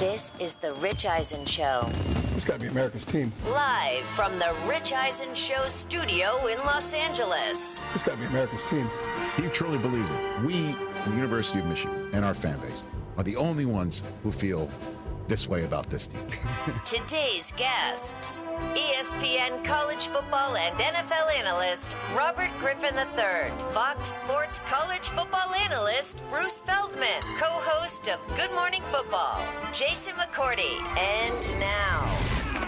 This is The Rich Eisen Show. It's got to be America's team. Live from The Rich Eisen Show studio in Los Angeles. It's got to be America's team. He truly believes it. We, the University of Michigan, and our fan base are the only ones who feel this way about this team. Today's guests, ESPN college football and NFL analyst Robert Griffin III, Fox Sports college football analyst Bruce Feldman, co-host of Good Morning Football, Jason McCourty, and now,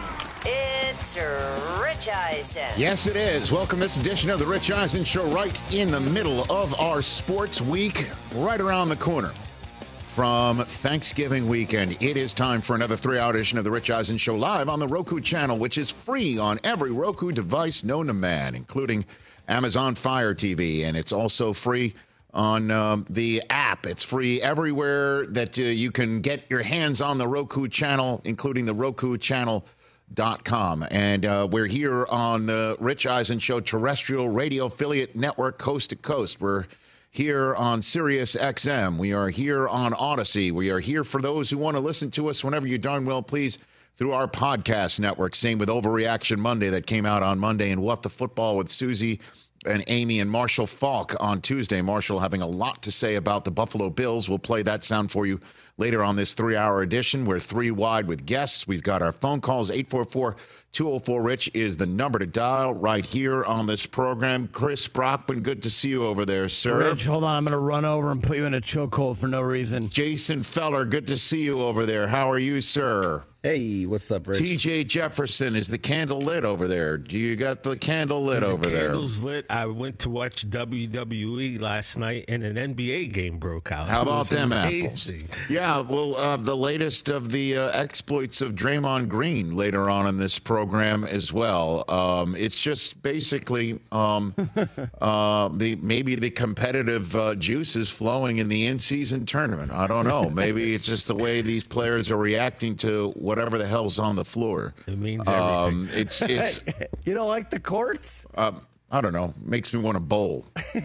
it's Rich Eisen. Yes, it is. Welcome to this edition of the Rich Eisen Show, right in the middle of our sports week, right around the corner from Thanksgiving weekend. It is time for another 3-hour edition of the Rich Eisen Show, live on the Roku channel, which is free on every Roku device known to man, including Amazon Fire TV, and it's also free on the app. It's free everywhere that you can get your hands on the Roku channel, including the RokuChannel.com. And we're here on the Rich Eisen Show terrestrial radio affiliate network, coast to coast. We're here on Sirius XM. We are here on Odyssey. We are here for those who want to listen to us whenever you darn well please through our podcast network. Same with Overreaction Monday that came out on Monday, and What the Football with Susie and Amy and Marshall Falk on Tuesday. Marshall having a lot to say about the Buffalo Bills. We'll play that sound for you later on this 3-hour edition. We're 3 wide with guests. We've got our phone calls. 844-204-RICH is the number to dial right here on this program. Chris Brockman, good to see you over there, sir. Rich, hold on. I'm going to run over and put you in a chokehold for no reason. Jason Feller, good to see you over there. How are you, sir? Hey, what's up, Rich? TJ Jefferson, is the candle lit over there? Do you got the candle lit over there? The candle's lit. I went to watch WWE last night, and an NBA game broke out. How about them amazing. apples? Yeah, well, the latest of the exploits of Draymond Green later on in this program as well. It's just basically maybe the competitive juice is flowing in the in-season tournament. I don't know. Maybe it's just the way these players are reacting to whatever the hell's on the floor. It means everything. It's You don't like the courts? I don't know. Makes me want to bowl.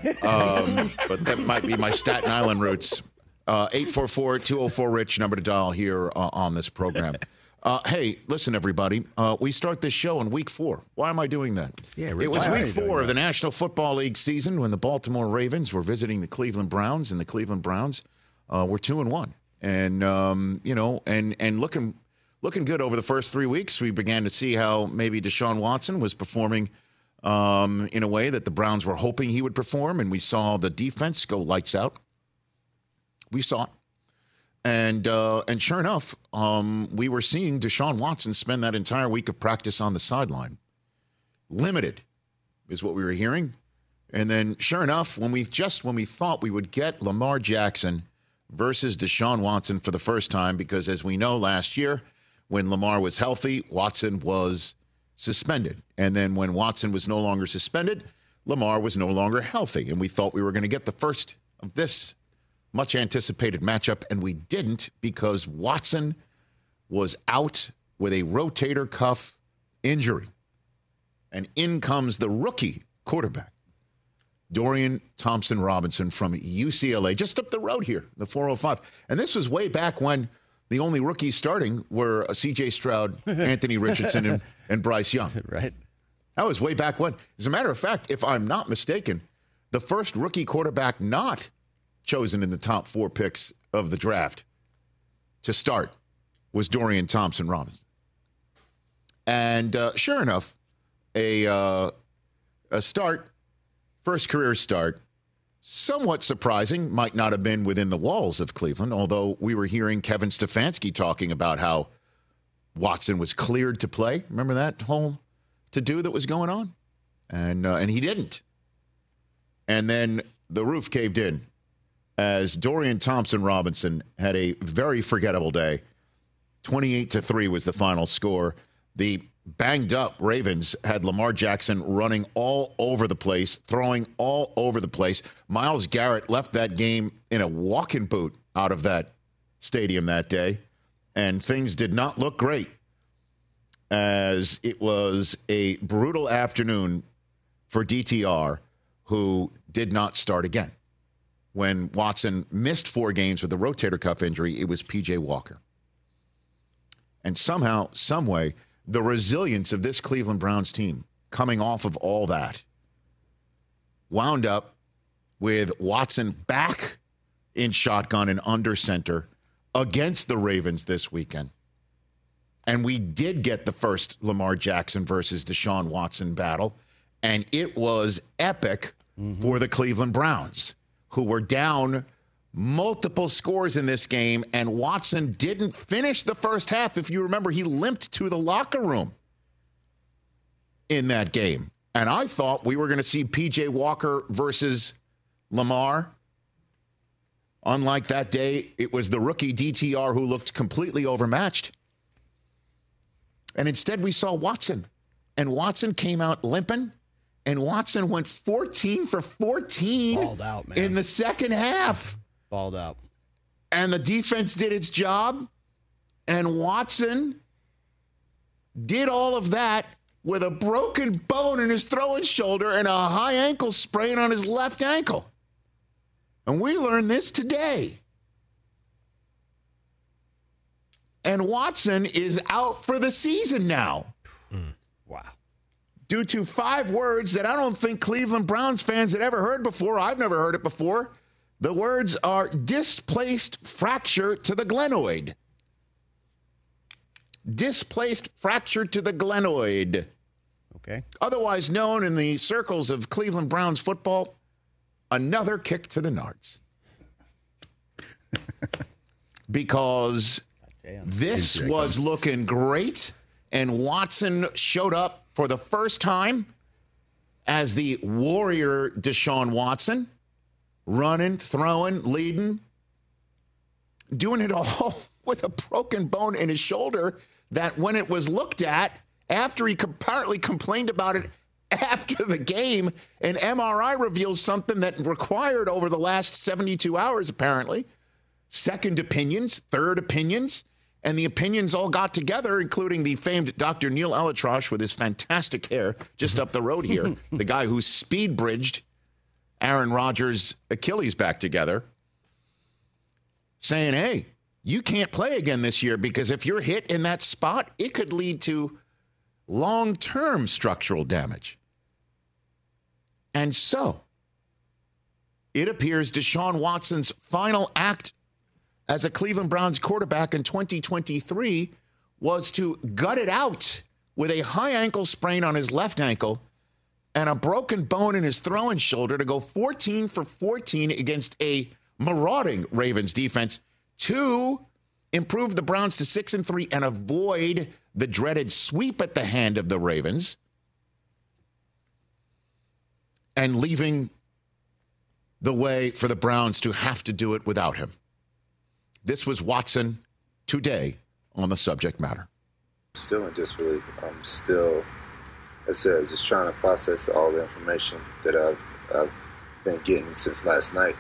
But that might be my Staten Island roots. 844-204-RICH, number to dial here on this program. Hey, listen, everybody. We start this show in week 4. Why am I doing that? Yeah, it was why week 4 of the National Football League season when the Baltimore Ravens were visiting the Cleveland Browns, and the Cleveland Browns were 2-1. And, you know, and looking good over the first 3 weeks. We began to see how maybe Deshaun Watson was performing in a way that the Browns were hoping he would perform, and we saw the defense go lights out. We saw it. And sure enough, we were seeing Deshaun Watson spend that entire week of practice on the sideline. Limited is what we were hearing. And then sure enough, when we thought we would get Lamar Jackson versus Deshaun Watson for the first time, because as we know last year, when Lamar was healthy, Watson was suspended. And then when Watson was no longer suspended, Lamar was no longer healthy. And we thought we were going to get the first of this much-anticipated matchup, and we didn't, because Watson was out with a rotator cuff injury. And in comes the rookie quarterback, Dorian Thompson-Robinson from UCLA, just up the road here, the 405. And this was way back when the only rookies starting were C.J. Stroud, Anthony Richardson, and Bryce Young. Right. That was way back when. As a matter of fact, if I'm not mistaken, the first rookie quarterback not chosen in the top 4 picks of the draft to start was Dorian Thompson-Robinson. And sure enough, a start, first career start, somewhat surprising, might not have been within the walls of Cleveland, although we were hearing Kevin Stefanski talking about how Watson was cleared to play. Remember that whole to-do that was going on? And he didn't. And then the roof caved in as Dorian Thompson-Robinson had a very forgettable day. 28-3 was the final score. The banged-up Ravens had Lamar Jackson running all over the place, throwing all over the place. Myles Garrett left that game in a walking boot out of that stadium that day, and things did not look great, as it was a brutal afternoon for DTR, who did not start again. When Watson missed 4 games with a rotator cuff injury, it was P.J. Walker. And somehow, some way, the resilience of this Cleveland Browns team coming off of all that wound up with Watson back in shotgun and under center against the Ravens this weekend. And we did get the first Lamar Jackson versus Deshaun Watson battle, and it was epic for the Cleveland Browns, who were down multiple scores in this game, and Watson didn't finish the first half. If you remember, he limped to the locker room in that game. And I thought we were going to see P.J. Walker versus Lamar. Unlike that day, it was the rookie DTR who looked completely overmatched. And instead we saw Watson. And Watson came out limping. And Watson went 14 for 14 Balled out, man. in the second half. Balled out. And the defense did its job. And Watson did all of that with a broken bone in his throwing shoulder and a high ankle sprain on his left ankle. And we learned this today. And Watson is out for the season now. Wow. Due to 5 words that I don't think Cleveland Browns fans had ever heard before. I've never heard it before. The words are displaced fracture to the glenoid. Displaced fracture to the glenoid. Okay. Otherwise known in the circles of Cleveland Browns football, another kick to the nards. Because this was looking great, and Watson showed up for the first time as the warrior Deshaun Watson, running, throwing, leading, doing it all with a broken bone in his shoulder that when it was looked at, after he apparently complained about it after the game, an MRI reveals something that required over the last 72 hours, apparently, second opinions, third opinions, and the opinions all got together, including the famed Dr. Neil Elatrosh with his fantastic hair just up the road here, the guy who speed bridged Aaron Rodgers' Achilles back together, saying, hey, you can't play again this year because if you're hit in that spot, it could lead to long-term structural damage. And so, it appears Deshaun Watson's final act as a Cleveland Browns quarterback in 2023 was to gut it out with a high ankle sprain on his left ankle and a broken bone in his throwing shoulder to go 14 for 14 against a marauding Ravens defense to improve the Browns to 6-3 and avoid the dreaded sweep at the hand of the Ravens, and leaving the way for the Browns to have to do it without him. This was Watson today on the subject matter. Still in disbelief. I'm still, as I said, just trying to process all the information that I've been getting since last night.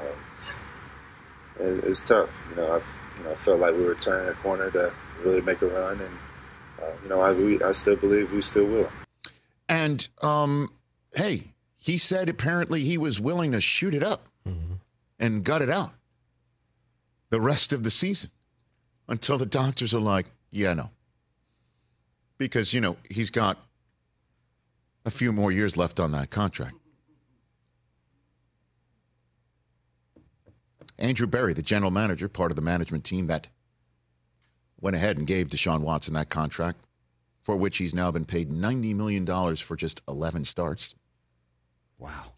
It's tough. I felt like we were turning a corner to really make a run, and I still believe we still will. And hey, he said apparently he was willing to shoot it up and gut it out the rest of the season until the doctors are like, yeah, no. Because, he's got a few more years left on that contract. Andrew Berry, the general manager, part of the management team that went ahead and gave Deshaun Watson that contract, for which he's now been paid $90 million for just 11 starts. Wow.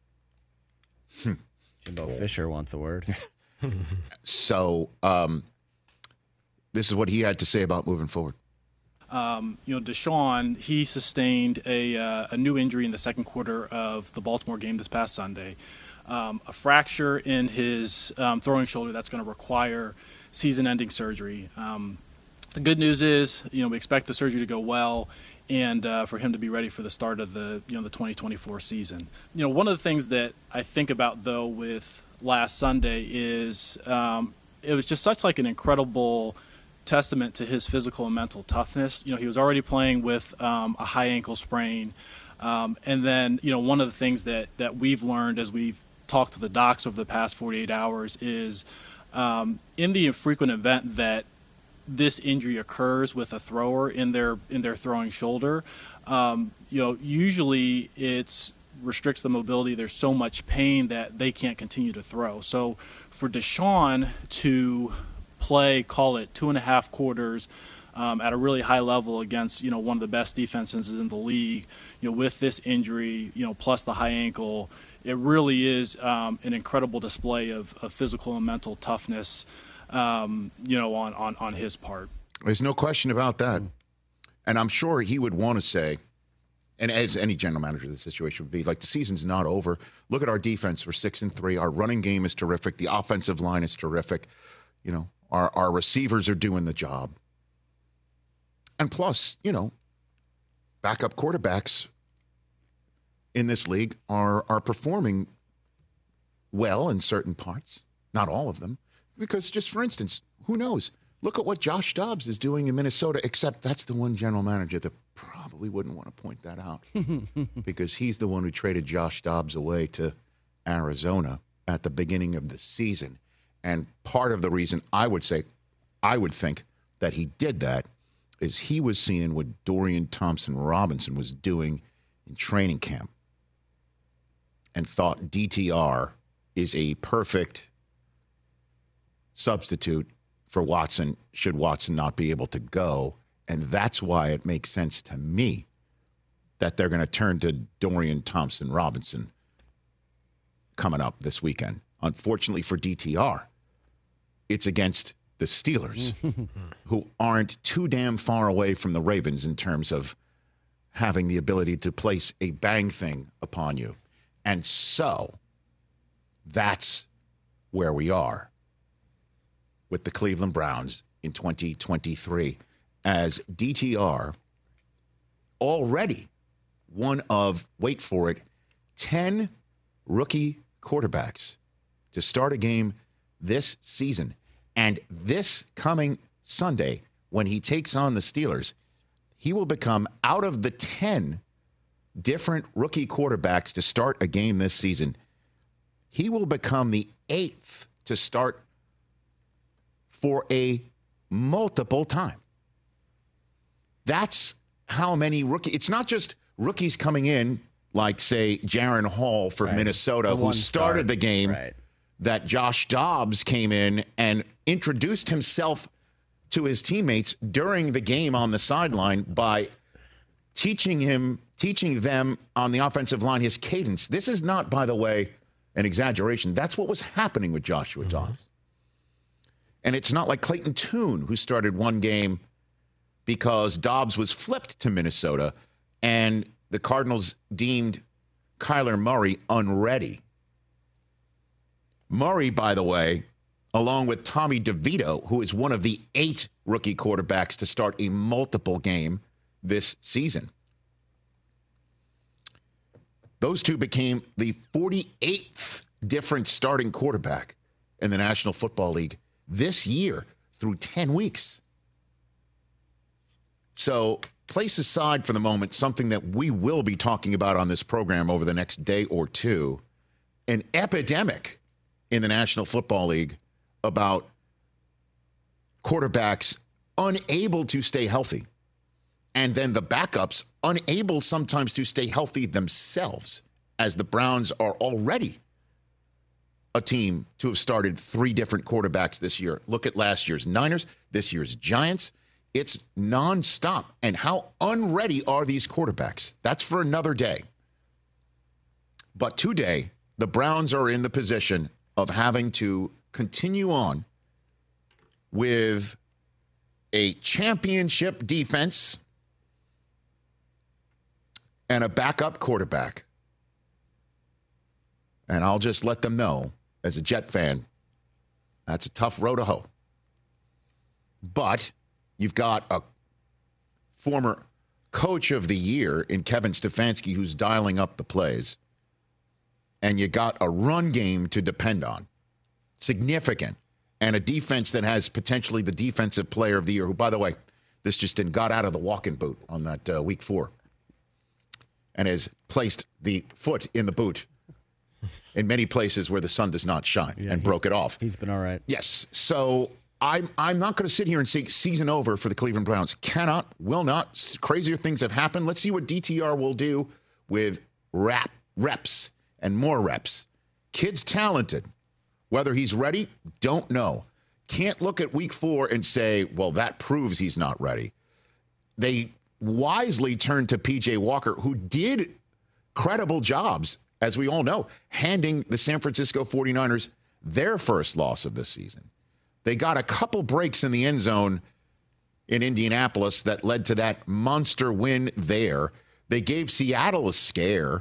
Jimbo Fisher wants a word. So this is what he had to say about moving forward. Deshaun, he sustained a new injury in the second quarter of the Baltimore game this past Sunday. A fracture in his throwing shoulder that's going to require season-ending surgery. The good news is, we expect the surgery to go well and for him to be ready for the start of the 2024 season. One of the things that I think about, though, with last Sunday is it was just such like an incredible testament to his physical and mental toughness. He was already playing with a high ankle sprain. And then, one of the things that we've learned as we've talked to the docs over the past 48 hours is in the infrequent event that this injury occurs with a thrower in their throwing shoulder, usually it's restricts the mobility. There's so much pain that they can't continue to throw. So for Deshaun to play, call it 2.5 quarters at a really high level against, one of the best defenses in the league, with this injury, plus the high ankle, it really is an incredible display of physical and mental toughness, on his part. There's no question about that. And I'm sure he would want to say, and as any general manager of the situation would be, like, the season's not over. Look at our defense. We're 6-3. Our running game is terrific. The offensive line is terrific. Our receivers are doing the job. And plus, backup quarterbacks in this league are performing well in certain parts. Not all of them. Because just for instance, who knows? Look at what Josh Dobbs is doing in Minnesota, except that's the one general manager that probably wouldn't want to point that out because he's the one who traded Josh Dobbs away to Arizona at the beginning of the season. And part of the reason I would think that he did that is he was seeing what Dorian Thompson-Robinson was doing in training camp and thought DTR is a perfect substitute for Watson should Watson not be able to go. And that's why it makes sense to me that they're going to turn to Dorian Thompson-Robinson coming up this weekend. Unfortunately for DTR, it's against the Steelers, who aren't too damn far away from the Ravens in terms of having the ability to place a bang thing upon you. And so that's where we are with the Cleveland Browns in 2023, as DTR already one of, wait for it, 10 rookie quarterbacks to start a game this season. And this coming Sunday, when he takes on the Steelers, he will become, out of the 10 different rookie quarterbacks to start a game this season, he will become the 8th to start for a multiple time. That's how many rookies. It's not just rookies coming in, like, say, Jaron Hall for Minnesota, who started the game, that Josh Dobbs came in and introduced himself to his teammates during the game on the sideline by teaching them on the offensive line his cadence. This is not, by the way, an exaggeration. That's what was happening with Joshua Dobbs. And it's not like Clayton Tune, who started one game because Dobbs was flipped to Minnesota and the Cardinals deemed Kyler Murray unready. Murray, by the way, along with Tommy DeVito, who is one of the 8 rookie quarterbacks to start a multiple game this season. Those two became the 48th different starting quarterback in the National Football League this year through 10 weeks. So place aside for the moment something that we will be talking about on this program over the next day or two, an epidemic in the National Football League about quarterbacks unable to stay healthy, and then the backups unable sometimes to stay healthy themselves, as the Browns are already a team to have started 3 different quarterbacks this year. Look at last year's Niners, this year's Giants. It's nonstop. And how unready are these quarterbacks? That's for another day. But today, the Browns are in the position of having to continue on with a championship defense and a backup quarterback. And I'll just let them know, as a Jet fan, that's a tough row to hoe. But you've got a former coach of the year in Kevin Stefanski who's dialing up the plays. And you got a run game to depend on. Significant. And a defense that has potentially the defensive player of the year, who, by the way, this just got out of the walk-in boot on that week 4 and has placed the foot in the boot in many places where the sun does not shine and broke it off. He's been all right. Yes. So I'm not going to sit here and say season over for the Cleveland Browns. Cannot, will not. Crazier things have happened. Let's see what DTR will do with reps and more reps. Kid's talented. Whether he's ready, don't know. Can't look at week 4 and say, well, that proves he's not ready. They wisely turned to P.J. Walker, who did credible jobs, as we all know, handing the San Francisco 49ers their first loss of the season. They got a couple breaks in the end zone in Indianapolis that led to that monster win there. They gave Seattle a scare,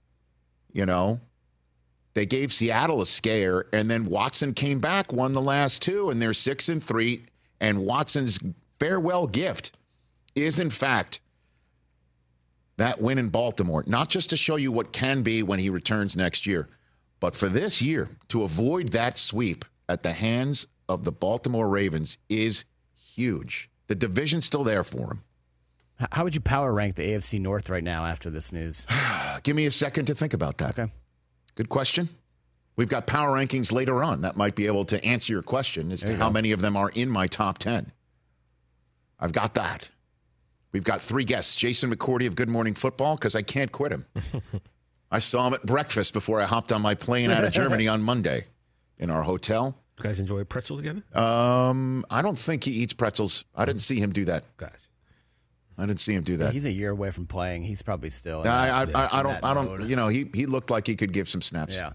They gave Seattle a scare, and then Watson came back, won the last 2, and they're 6-3. And Watson's farewell gift is, in fact, that win in Baltimore. Not just to show you what can be when he returns next year, but for this year, to avoid that sweep at the hands of the Baltimore Ravens is huge. The division's still there for him. How would you power rank the AFC North right now after this news? Give me a second to think about that. Okay. Good question. We've got power rankings later on that might be able to answer your question as to how many of them are in my top 10. I've got that. We've got 3 guests. Jason McCourty of Good Morning Football, because I can't quit him. I saw him at breakfast before I hopped on my plane out of Germany on Monday in our hotel. You guys enjoy pretzels together? I don't think he eats pretzels. I didn't see him do that. Gotcha. I didn't see him do that. Yeah, he's a year away from playing. He's probably still. I don't. He looked like he could give some snaps. Yeah.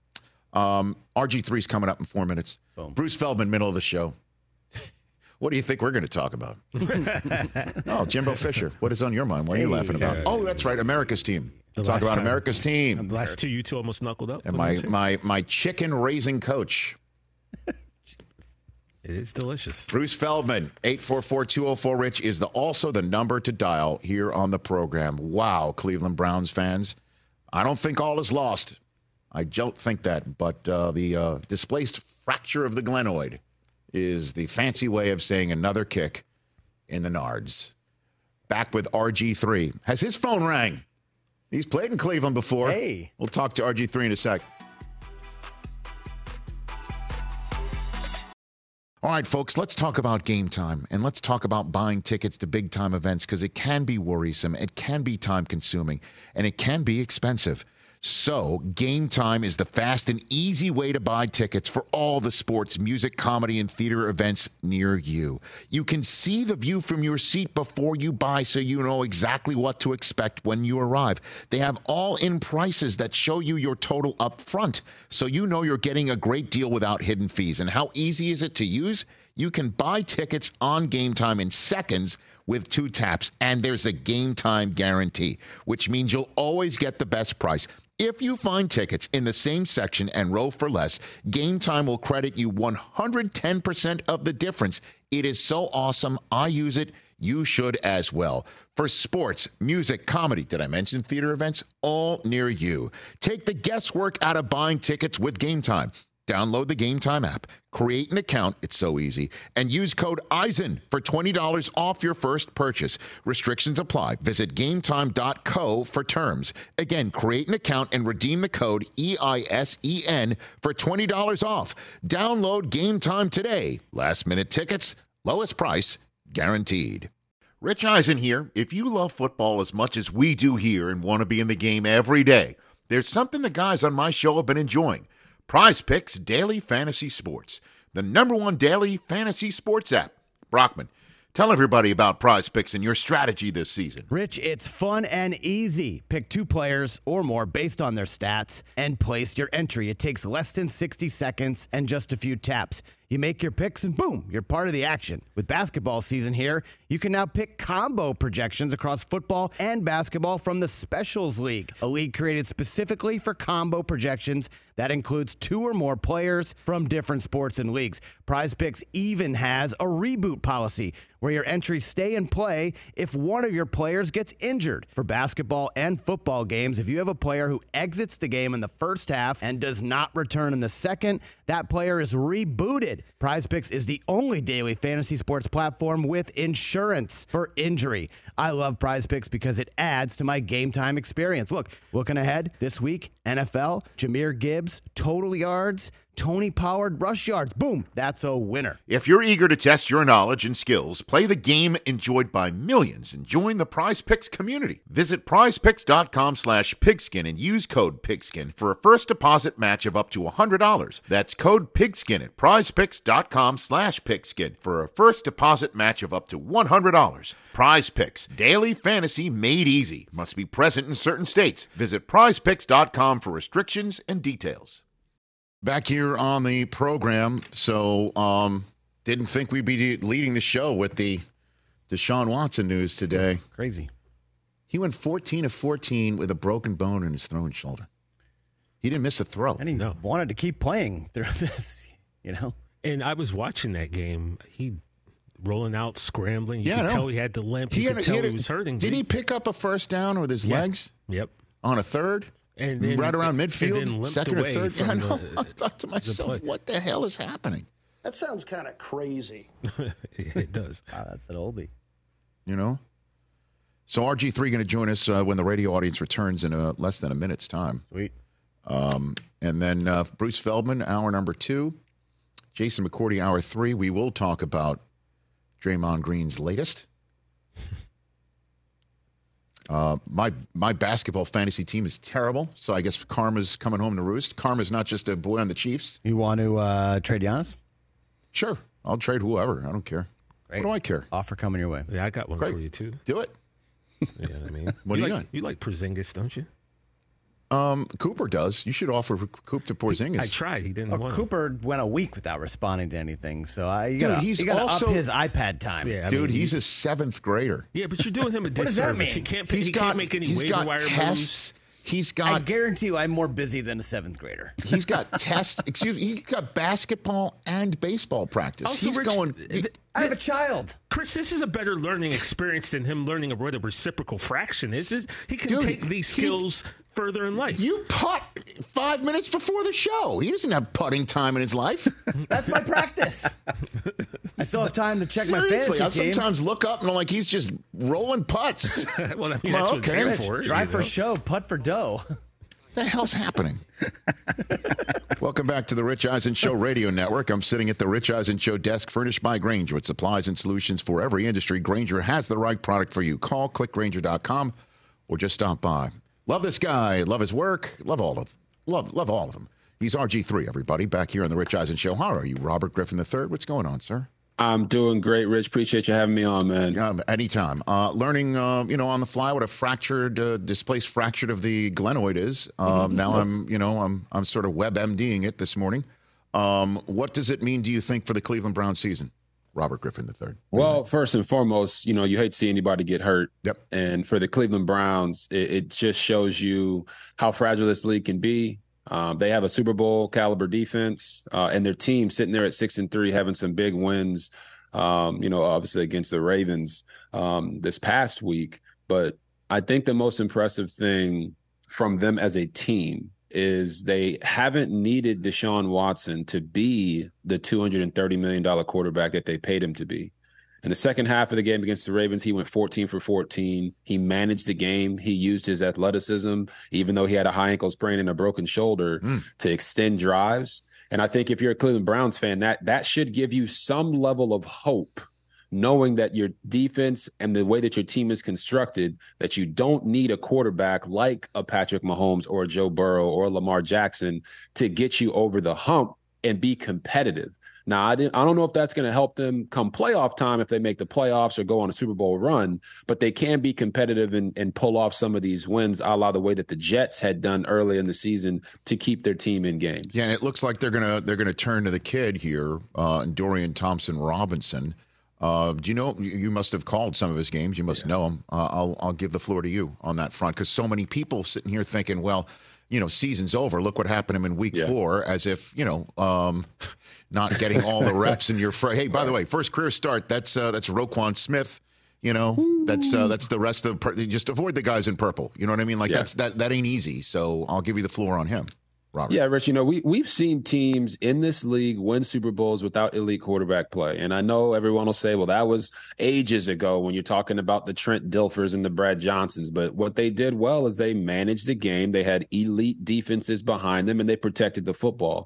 RG3's coming up in 4 minutes. Boom. Bruce Feldman, middle of the show. What do you think we're going to talk about? Oh, Jimbo Fisher. What is on your mind? What are you laughing about? Oh, that's right. America's team. Talk about America's team. The last 2, you two almost knuckled up. And my chicken raising coach. It is delicious. Bruce Feldman, 844-204-RICH is also the number to dial here on the program. Wow, Cleveland Browns fans. I don't think all is lost. I don't think that. But the displaced fracture of the glenoid is the fancy way of saying another kick in the nards. Back with RG3. Has his phone rang? He's played in Cleveland before. Hey. We'll talk to RG3 in a sec. All right, folks, let's talk about Game Time, and let's talk about buying tickets to big-time events, because it can be worrisome, it can be time-consuming, and it can be expensive. So Game Time is the fast and easy way to buy tickets for all the sports, music, comedy, and theater events near you. You can see the view from your seat before you buy, so you know exactly what to expect when you arrive. They have all-in prices that show you your total up front, so you know you're getting a great deal without hidden fees. And how easy is it to use? You can buy tickets on Game Time in seconds with 2 taps, and there's a Game Time guarantee, which means you'll always get the best price. If you find tickets in the same section and row for less, Game Time will credit you 110% of the difference. It is so awesome. I use it. You should as well. For sports, music, comedy, did I mention theater events? All near you. Take the guesswork out of buying tickets with Game Time. Download the Game Time app, create an account, it's so easy, and use code EISEN for $20 off your first purchase. Restrictions apply. Visit GameTime.co for terms. Again, create an account and redeem the code EISEN for $20 off. Download Game Time today. Last-minute tickets, lowest price, guaranteed. Rich Eisen here. If you love football as much as we do here and want to be in the game every day, there's something the guys on my show have been enjoying. Prize Picks Daily Fantasy Sports, the #1 daily fantasy sports app. Brockman, tell everybody about Prize Picks and your strategy this season. Rich, it's fun and easy. Pick 2 players or more based on their stats and place your entry. It takes less than 60 seconds and just a few taps. You make your picks and boom, you're part of the action. With basketball season here, you can now pick combo projections across football and basketball from the Specials League, a league created specifically for combo projections that includes 2 or more players from different sports and leagues. Prize Picks even has a reboot policy where your entries stay in play if one of your players gets injured. For basketball and football games, if you have a player who exits the game in the first half and does not return in the second, that player is rebooted. Prize Picks is the only daily fantasy sports platform with insurance for injury. I love Prize Picks because it adds to my Game Time experience. Look, looking ahead this week, NFL, Jahmyr Gibbs, total yards, Tony-powered rush yards. Boom, that's a winner. If you're eager to test your knowledge and skills, play the game enjoyed by millions and join the Prize Picks community. Visit prizepicks.com/pigskin and use code pigskin for a first deposit match of up to $100. That's code pigskin at prizepicks.com/pigskin for a first deposit match of up to $100. Prize Picks, daily fantasy made easy. Must be present in certain states. Visit prizepicks.com for restrictions and details. Back here on the program, so didn't think we'd be leading the show with the Deshaun Watson news today. Crazy. He went 14 of 14 with a broken bone in his throwing shoulder. He didn't miss a throw. And he wanted to keep playing through this, And I was watching that game. He rolling out, scrambling. You could tell he had the limp. You could tell he was hurting. Did he pick up a first down with his legs? Yep. On a third? And then, right around midfield, and then second or third. Yeah, I thought to myself, what the hell is happening? That sounds kind of crazy. It does. Wow, that's an oldie. So RG3 going to join us when the radio audience returns in less than a minute's time. Sweet. And then Bruce Feldman, hour number 2. Jason McCourty, hour 3. We will talk about Draymond Green's latest. My basketball fantasy team is terrible, so I guess karma's coming home to roost. Karma's not just a boy on the Chiefs. You want to trade Giannis? Sure. I'll trade whoever. I don't care. Great. What do I care? Offer coming your way. Yeah, I got one Great. for you, too. Do it. Yeah, I mean, What do you got? You like Porzingis, don't you? Cooper does. You should offer Coop to Porzingis. I tried. He didn't want Cooper went a week without responding to anything, so you Dude, got to also up his iPad time. Yeah, Dude, he's a 7th grader. Yeah, but you're doing him a does that disservice. mean? He can't make any waiver wire tests. moves. He's I got guarantee you I'm more busy than a 7th grader. he's got tests. He's got basketball and baseball practice. Also, He's Rich, going. I have a child. Chris, this is a better learning experience than him learning what a reciprocal fraction is. He can Dude, take these skills further in life. You putt 5 minutes before the show. He doesn't have putting time in his life. That's my practice. I still have time to check my Seriously, fantasy I team. sometimes look up and I'm like, he's just rolling putts. Well, I mean, that's what it's okay. here Rich, for. Drive for show, putt for dough. What the hell's happening? Welcome back to the Rich Eisen Show Radio Network. I'm sitting at the Rich Eisen Show desk furnished by Grainger with supplies and solutions for every industry. Grainger has the right product for you. Call clickgrainger.com or just stop by. Love this guy. Love his work. Love all of them. He's RG3, everybody, back here on the Rich Eisen Show. How are you, Robert Griffin III? What's going on, sir? I'm doing great, Rich. Appreciate you having me on, man. Anytime. Learning, on the fly what a displaced fractured of the glenoid is. Now I'm sort of WebMDing it this morning. What does it mean, do you think, for the Cleveland Browns season, Robert Griffin III? Well, first and foremost, you hate to see anybody get hurt. Yep. And for the Cleveland Browns, it just shows you how fragile this league can be. They have a Super Bowl caliber defense, and their team sitting there at 6-3, having some big wins, obviously against the Ravens this past week. But I think the most impressive thing from them as a team is they haven't needed Deshaun Watson to be the $230 million quarterback that they paid him to be. In the second half of the game against the Ravens, he went 14 for 14. He managed the game. He used his athleticism, even though he had a high ankle sprain and a broken shoulder, to extend drives. And I think if you're a Cleveland Browns fan, that should give you some level of hope, knowing that your defense and the way that your team is constructed, that you don't need a quarterback like a Patrick Mahomes or a Joe Burrow or a Lamar Jackson to get you over the hump and be competitive. Now, I don't know if that's going to help them come playoff time if they make the playoffs or go on a Super Bowl run, but they can be competitive and pull off some of these wins, a la the way that the Jets had done early in the season to keep their team in games. Yeah, and it looks like they're gonna turn to the kid here, Dorian Thompson-Robinson. Do you know? You must have called some of his games. You must know him. I'll give the floor to you on that front, because so many people sitting here thinking, well, season's over. Look what happened to him in week 4, as if, not getting all the reps in your hey, by the way, first career start, that's Roquan Smith. That's the rest of just avoid the guys in purple. You know what I mean? Like that ain't easy. So I'll give you the floor on him. Robert. Yeah, Rich, we've seen teams in this league win Super Bowls without elite quarterback play. And I know everyone will say, well, that was ages ago when you're talking about the Trent Dilfers and the Brad Johnsons. But what they did well is they managed the game. They had elite defenses behind them, and they protected the football.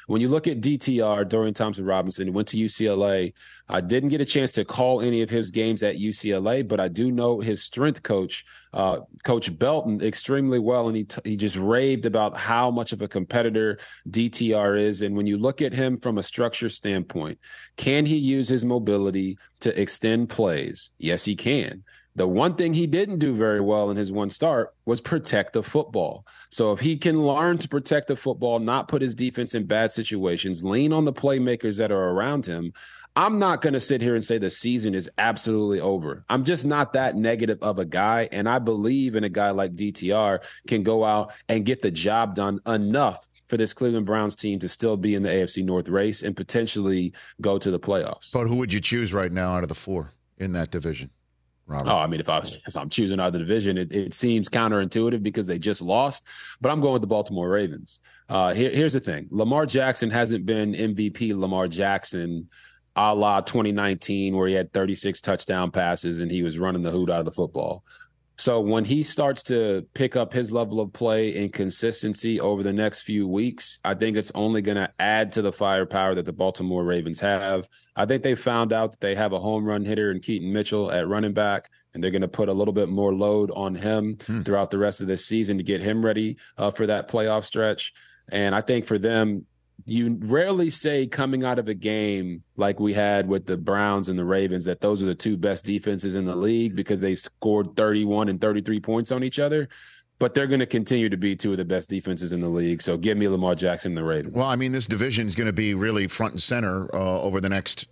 When you look at DTR, Dorian Thompson-Robinson, went to UCLA. I didn't get a chance to call any of his games at UCLA, but I do know his strength coach, Coach Belton, extremely well, and he just raved about how much of a competitor DTR is. And when you look at him from a structure standpoint, can he use his mobility to extend plays? Yes, he can. The one thing he didn't do very well in his one start was protect the football. So if he can learn to protect the football, not put his defense in bad situations, lean on the playmakers that are around him, I'm not going to sit here and say the season is absolutely over. I'm just not that negative of a guy. And I believe in a guy like DTR can go out and get the job done enough for this Cleveland Browns team to still be in the AFC North race and potentially go to the playoffs. But who would you choose right now out of the four in that division, Robert? Oh, I mean, if I'm choosing out of the division, it seems counterintuitive because they just lost, but I'm going with the Baltimore Ravens. Here's the thing. Lamar Jackson hasn't been MVP Lamar Jackson a la 2019, where he had 36 touchdown passes and he was running the hoot out of the football. So when he starts to pick up his level of play and consistency over the next few weeks, I think it's only going to add to the firepower that the Baltimore Ravens have. I think they found out that they have a home run hitter in Keaton Mitchell at running back, and they're going to put a little bit more load on him throughout the rest of this season to get him ready for that playoff stretch. And I think for them, you rarely say coming out of a game like we had with the Browns and the Ravens that those are the two best defenses in the league because they scored 31 and 33 points on each other. But they're going to continue to be two of the best defenses in the league. So give me Lamar Jackson and the Ravens. Well, I mean, this division is going to be really front and center over the next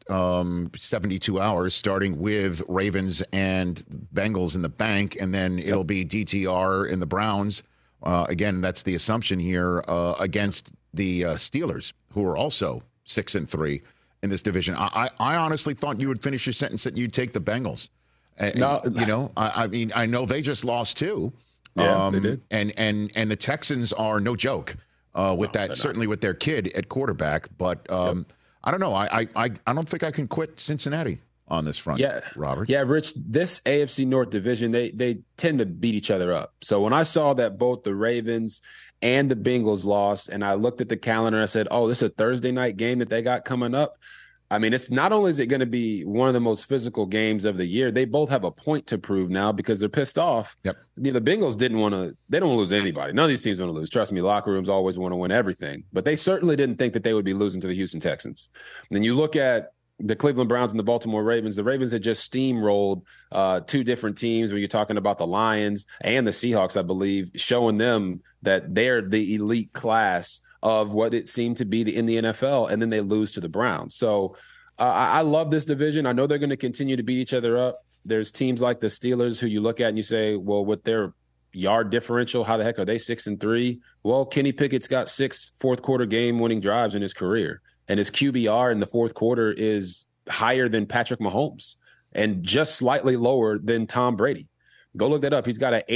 72 hours, starting with Ravens and Bengals in the bank, and then it'll be DTR and the Browns. Again, that's the assumption here against the Steelers, who are also 6-3 in this division. I honestly thought you would finish your sentence that you'd take the Bengals. No, you know, I mean, I know they just lost too. Yeah, they did. And the Texans are no joke with that. Certainly with their kid at quarterback. But I don't know. I don't think I can quit Cincinnati on this front. Yeah, Robert. Yeah, Rich. This AFC North division, they tend to beat each other up. So when I saw that both the Ravens and the Bengals lost, and I looked at the calendar and I said, "Oh, this is a Thursday night game that they got coming up." I mean, it's not only is it going to be one of the most physical games of the year, they both have a point to prove now because they're pissed off. Yep. You know, the Bengals they don't want to lose anybody. None of these teams want to lose. Trust me, locker rooms always want to win everything. But they certainly didn't think that they would be losing to the Houston Texans. And then you look at the Cleveland Browns and the Baltimore Ravens. The Ravens had just steamrolled two different teams when you're talking about the Lions and the Seahawks, I believe, showing them that they're the elite class of what it seemed to be in the NFL, and then they lose to the Browns. So I love this division. I know they're going to continue to beat each other up. There's teams like the Steelers who you look at and you say, well, with their yard differential, how the heck are they 6-3? Well, Kenny Pickett's got 6 fourth-quarter game-winning drives in his career, and his QBR in the fourth quarter is higher than Patrick Mahomes and just slightly lower than Tom Brady. Go look that up. He's got an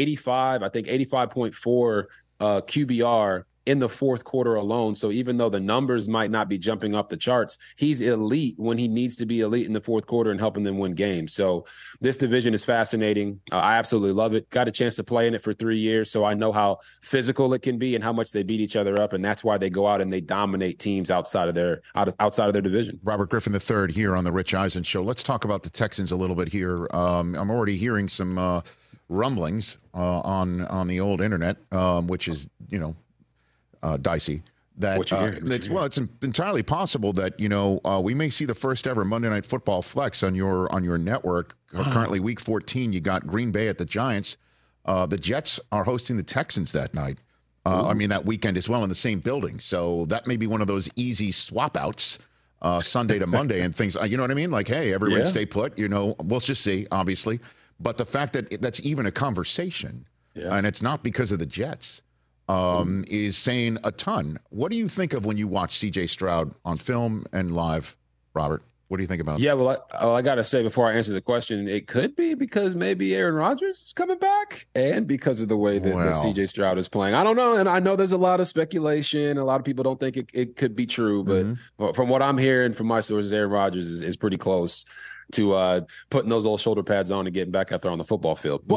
85.4 QBR in the fourth quarter alone. So even though the numbers might not be jumping up the charts, he's elite when he needs to be elite in the fourth quarter and helping them win games. So this division is fascinating. I absolutely love it. Got a chance to play in it for 3 years, so I know how physical it can be and how much they beat each other up, and that's why they go out and they dominate teams outside of their division. Robert Griffin III here on the Rich Eisen Show. Let's talk about the Texans a little bit here. I'm already hearing some rumblings on the old internet, which is, you know, dicey. That it's entirely possible that, you know, we may see the first ever Monday Night Football flex on your network. Currently, Week 14, you got Green Bay at the Giants. The Jets are hosting the Texans that night. I mean, that weekend as well in the same building. So that may be one of those easy swap outs Sunday to Monday and things. You know what I mean? Like, hey, everyone stay put. You know, we'll just see, obviously. But the fact that that's even a conversation, and it's not because of the Jets, is saying a ton. What do you think of when you watch C.J. Stroud on film and live, Robert? What do you think about it? Yeah, well, I got to say before I answer the question, it could be because maybe Aaron Rodgers is coming back and because of the way that C.J. Stroud is playing. I don't know, and I know there's a lot of speculation. A lot of people don't think it could be true, but from what I'm hearing from my sources, Aaron Rodgers is pretty close to putting those old shoulder pads on and getting back out there on the football field. But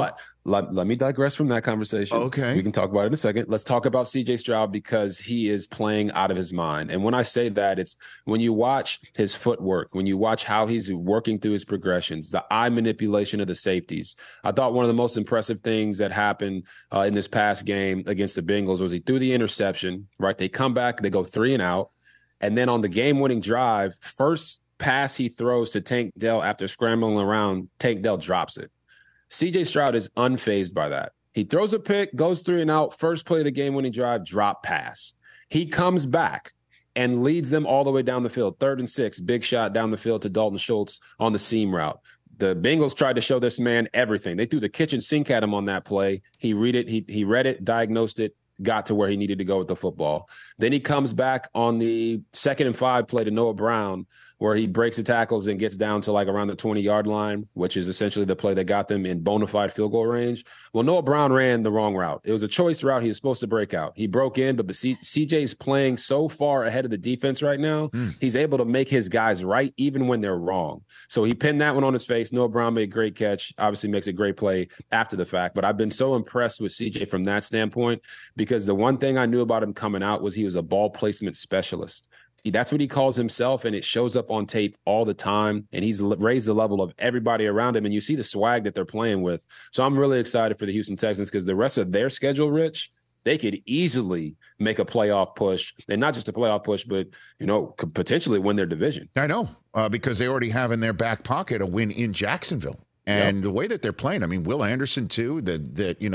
Let me digress from that conversation. Okay. We can talk about it in a second. Let's talk about CJ Stroud because he is playing out of his mind. And when I say that, it's when you watch his footwork, when you watch how he's working through his progressions, the eye manipulation of the safeties. I thought one of the most impressive things that happened in this past game against the Bengals was he threw the interception, right? They come back, they go 3 and out. And then on the game-winning drive, first pass he throws to Tank Dell after scrambling around, Tank Dell drops it. CJ Stroud is unfazed by that. He throws a pick, goes 3 and out, first play of the game-winning drive, drop pass. He comes back and leads them all the way down the field. 3rd and 6, big shot down the field to Dalton Schultz on the seam route. The Bengals tried to show this man everything. They threw the kitchen sink at him on that play. He read it, diagnosed it, got to where he needed to go with the football. Then he comes back on the 2nd and 5 play to Noah Brown, where he breaks the tackles and gets down to like around the 20-yard line, which is essentially the play that got them in bona fide field goal range. Well, Noah Brown ran the wrong route. It was a choice route he was supposed to break out. He broke in, but CJ's playing so far ahead of the defense right now, he's able to make his guys right even when they're wrong. So he pinned that one on his face. Noah Brown made a great catch, obviously makes a great play after the fact. But I've been so impressed with CJ from that standpoint because the one thing I knew about him coming out was he was a ball placement specialist. That's what he calls himself, and it shows up on tape all the time, and he's raised the level of everybody around him, and you see the swag that they're playing with. So I'm really excited for the Houston Texans because the rest of their schedule, Rich, they could easily make a playoff push, and not just a playoff push, but, could potentially win their division. I know, because they already have in their back pocket a win in Jacksonville. And the way that they're playing, I mean, Will Anderson, too, Nick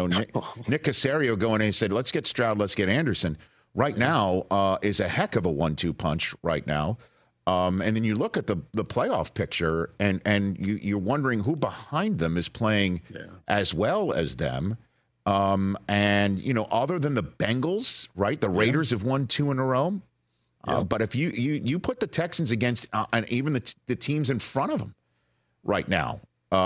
Caserio going in and said, let's get Stroud, let's get Anderson. Right now is a heck of a 1-2 punch right now. And then you look at the playoff picture and you're wondering who behind them is playing as well as them. And, other than the Bengals, right, the Raiders have won 2 in a row. But if you put the Texans against and even the teams in front of them right now,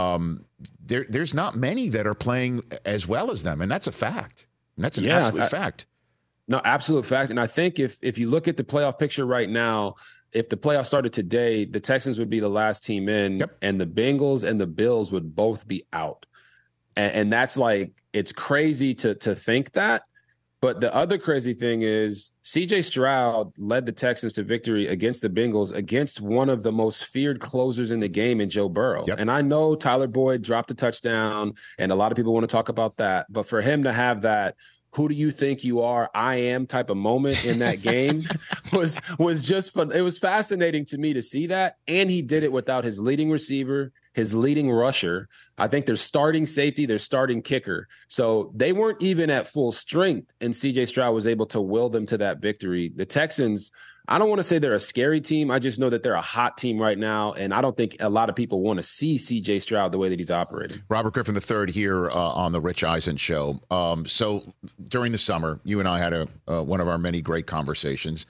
there's not many that are playing as well as them. And that's a fact. And that's an absolute fact. No, absolute fact. And I think if you look at the playoff picture right now, if the playoffs started today, the Texans would be the last team in, and the Bengals and the Bills would both be out. And that's it's crazy to think that. But the other crazy thing is CJ Stroud led the Texans to victory against the Bengals, against one of the most feared closers in the game in Joe Burrow. And I know Tyler Boyd dropped a touchdown, and a lot of people want to talk about that. But for him to have that, who do you think you are? I am type of moment in that game was just fun. It was fascinating to me to see that. And he did it without his leading receiver, his leading rusher. I think their starting safety, their starting kicker. So they weren't even at full strength, and CJ Stroud was able to will them to that victory. The Texans, I don't want to say they're a scary team. I just know that they're a hot team right now, and I don't think a lot of people want to see CJ Stroud the way that he's operating. Robert Griffin III here on the Rich Eisen Show. So during the summer, you and I had one of our many great conversations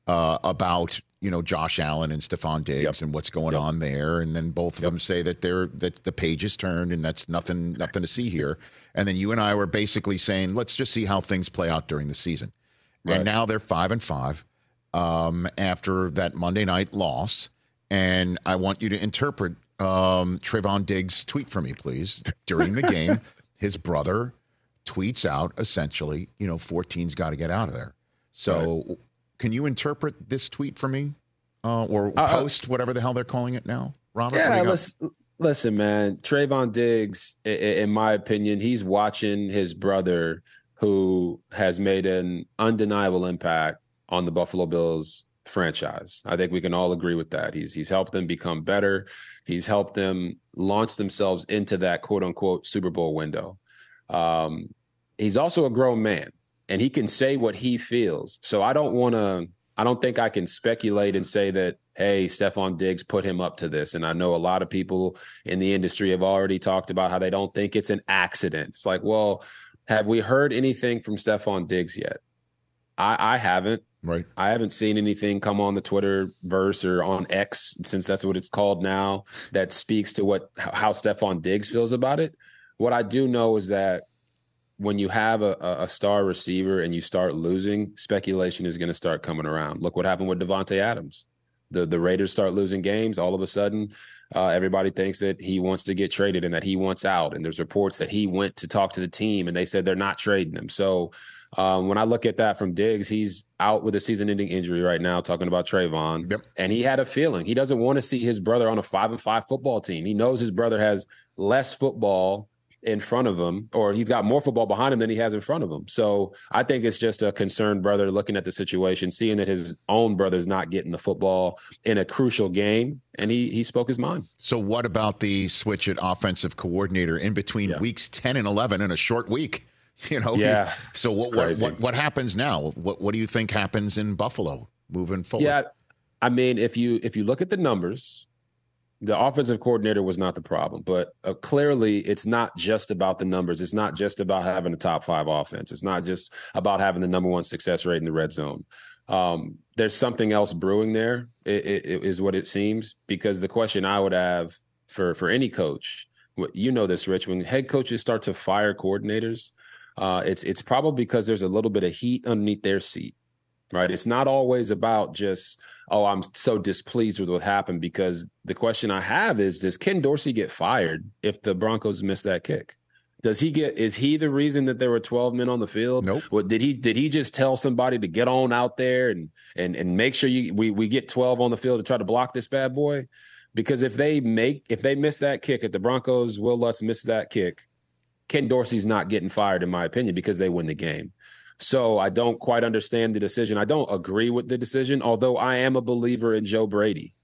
about Josh Allen and Stephon Diggs and what's going on there, and then both of them say that that the page is turned and that's nothing to see here. And then you and I were basically saying, let's just see how things play out during the season. Right. And now they're 5-5. After that Monday night loss, and I want you to interpret Trevon Diggs' tweet for me, please. During the game, his brother tweets out essentially, 14's got to get out of there. So can you interpret this tweet for me or post, whatever the hell they're calling it now, Robert? Yeah, listen, man, Trevon Diggs, in my opinion, he's watching his brother who has made an undeniable impact on the Buffalo Bills franchise. I think we can all agree with that. He's helped them become better. He's helped them launch themselves into that quote unquote Super Bowl window. He's also a grown man, and he can say what he feels. So I don't think I can speculate and say that, hey, Stephon Diggs put him up to this. And I know a lot of people in the industry have already talked about how they don't think it's an accident. It's like, well, have we heard anything from Stephon Diggs yet? I haven't. Right. I haven't seen anything come on the Twitterverse or on X, since that's what it's called now, that speaks to how Stephon Diggs feels about it. What I do know is that when you have a star receiver and you start losing, speculation is going to start coming around. Look what happened with Devontae Adams. the Raiders start losing games, all of a sudden everybody thinks that he wants to get traded and that he wants out. And there's reports that he went to talk to the team and they said they're not trading him. So when I look at that from Diggs, he's out with a season-ending injury right now, talking about Trayvon. Yep. And he had a feeling. He doesn't want to see his brother on a 5-5 football team. He knows his brother has less football in front of him, or he's got more football behind him than he has in front of him. So I think it's just a concerned brother looking at the situation, seeing that his own brother's not getting the football in a crucial game, and he spoke his mind. So what about the switch at offensive coordinator in between weeks 10 and 11 in a short week? Yeah. So what happens now? What do you think happens in Buffalo moving forward? Yeah, I mean, if you look at the numbers, the offensive coordinator was not the problem, but clearly it's not just about the numbers. It's not just about having a top 5 offense. It's not just about having the number 1 success rate in the red zone. There's something else brewing there, it is what it seems, because the question I would have for any coach, you know this, Rich, when head coaches start to fire coordinators, it's probably because there's a little bit of heat underneath their seat, right? It's not always about just, I'm so displeased with what happened, because the question I have is, does Ken Dorsey get fired if the Broncos miss that kick? Is he the reason that there were 12 men on the field? Nope. What, did he just tell somebody to get on out there and make sure we get 12 on the field to try to block this bad boy? Because if they miss that kick, if the Broncos, Will Lutz misses that kick, Ken Dorsey's not getting fired, in my opinion, because they win the game. So I don't quite understand the decision. I don't agree with the decision, although I am a believer in Joe Brady.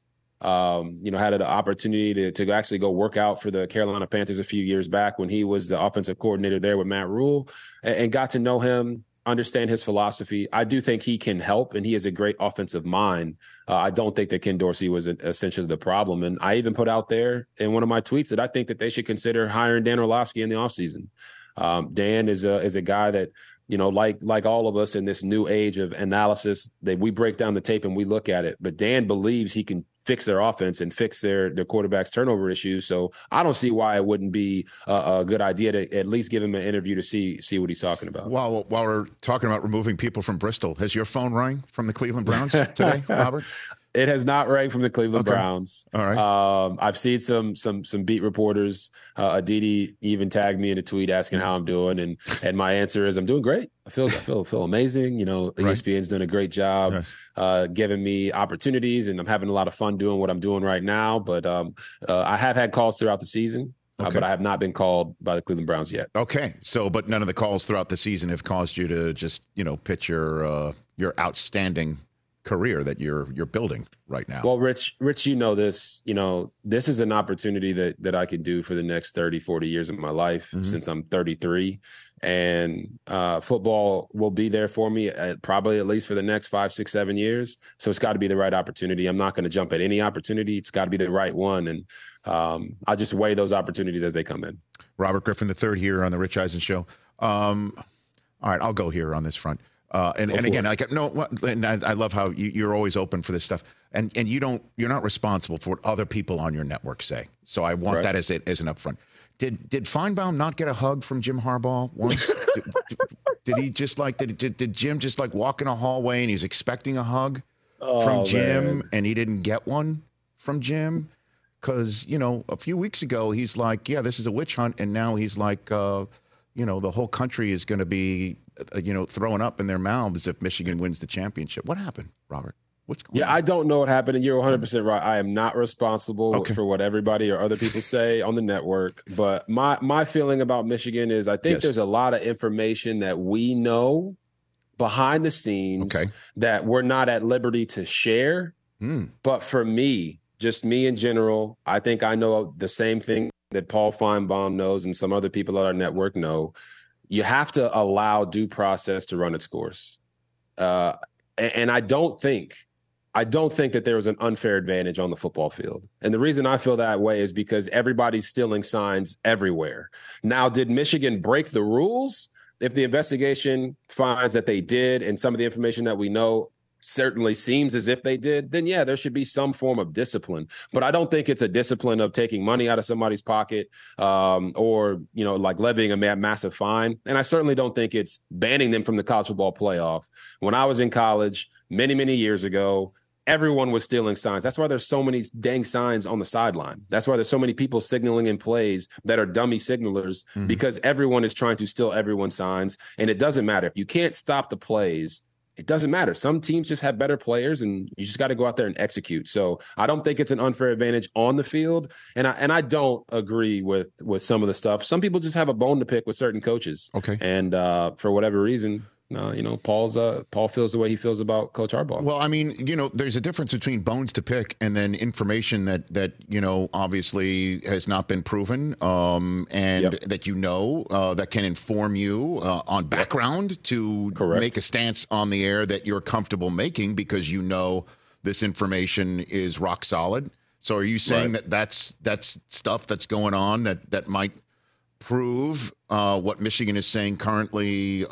Had an opportunity to actually go work out for the Carolina Panthers a few years back when he was the offensive coordinator there with Matt Rule, and got to know him, understand his philosophy. I do think he can help, and he has a great offensive mind. I don't think that Ken Dorsey was essentially the problem. And I even put out there in one of my tweets that I think that they should consider hiring Dan Orlovsky in the offseason. Dan is a guy that, like all of us in this new age of analysis, that we break down the tape and we look at it. But Dan believes he can fix their offense and fix their quarterback's turnover issues. So I don't see why it wouldn't be a good idea to at least give him an interview to see what he's talking about. While we're talking about removing people from Bristol, has your phone rang from the Cleveland Browns today, Robert? It has not rang from the Cleveland Browns. All right. I've seen some beat reporters. Aditi even tagged me in a tweet asking how I'm doing, and my answer is I'm doing great. I feel amazing. ESPN's done a great job giving me opportunities, and I'm having a lot of fun doing what I'm doing right now. But I have had calls throughout the season. But I have not been called by the Cleveland Browns yet. Okay, but none of the calls throughout the season have caused you to just pitch your outstanding career that you're building right now. Well, Rich, you know this. This is an opportunity that I can do for the next 30, 40 years of my life, since I'm 33. And football will be there for me probably at least for the next 5, 6, 7 years. So it's got to be the right opportunity. I'm not going to jump at any opportunity. It's got to be the right one. And I'll just weigh those opportunities as they come in. Robert Griffin III here on the Rich Eisen Show. All right, I'll go here on this front. And again, I love how you're always open for this stuff, and you're not responsible for what other people on your network say. So I want that as an upfront. Did Feinbaum not get a hug from Jim Harbaugh once? did he just did Jim just walk in a hallway and he's expecting a hug from Jim, and he didn't get one from Jim? Because a few weeks ago he's like, yeah, this is a witch hunt, and now he's like, the whole country is going to be throwing up in their mouths if Michigan wins the championship. What happened, Robert? What's going on? I don't know what happened, and you're 100% right. I am not responsible for what everybody or other people say on the network. But my feeling about Michigan is I think there's a lot of information that we know behind the scenes that we're not at liberty to share. But for me, just me in general, I think I know the same thing that Paul Feinbaum knows and some other people at our network know. You have to allow due process to run its course. And I don't think that there was an unfair advantage on the football field. And the reason I feel that way is because everybody's stealing signs everywhere. Now, did Michigan break the rules? If the investigation finds that they did, and some of the information that we know certainly seems as if they did, then yeah, there should be some form of discipline. But I don't think it's a discipline of taking money out of somebody's pocket or, levying a massive fine. And I certainly don't think it's banning them from the college football playoff. When I was in college many, many years ago, everyone was stealing signs. That's why there's so many dang signs on the sideline. That's why there's so many people signaling in plays that are dummy signalers, because everyone is trying to steal everyone's signs. And it doesn't matter. If you can't stop the plays, it doesn't matter. Some teams just have better players, and you just got to go out there and execute. So I don't think it's an unfair advantage on the field. And I don't agree with some of the stuff. Some people just have a bone to pick with certain coaches. Okay. And for whatever reason, Paul feels the way he feels about Coach Harbaugh. Well, I mean, there's a difference between bones to pick and then information that obviously has not been proven, and that that can inform you on background to make a stance on the air that you're comfortable making because this information is rock solid. So are you saying that that's stuff that's going on that might prove what Michigan is saying currently